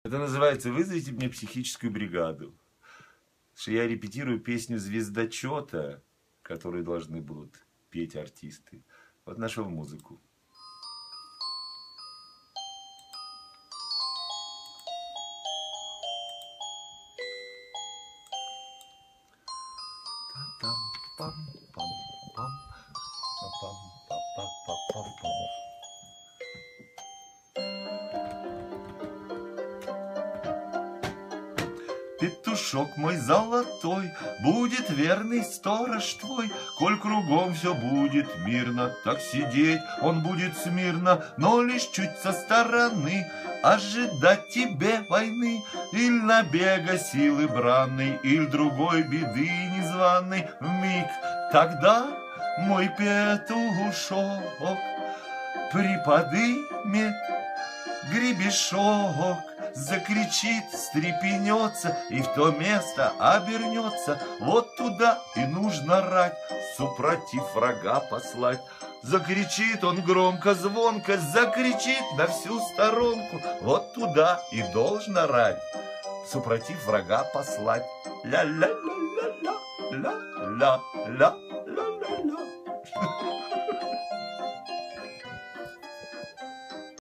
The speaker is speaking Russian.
Это называется «Вызовите мне психическую бригаду». Что я репетирую песню звездочета, которую должны будут петь артисты. Вот нашел музыку. Петушок мой золотой, будет верный сторож твой, коль кругом все будет мирно, так сидеть он будет смирно, но лишь чуть со стороны ожидать тебе войны, или набега силы бранной, или другой беды незваной вмиг. Тогда мой петушок приподымет гребешок, закричит, встрепенется и в то место обернется. Вот туда и нужно рать, супротив врага послать. Закричит он громко, звонко, закричит на всю сторонку. Вот туда и должно рать, супротив врага послать. Ля-ля-ля-ля-ля-ля-ля-ля.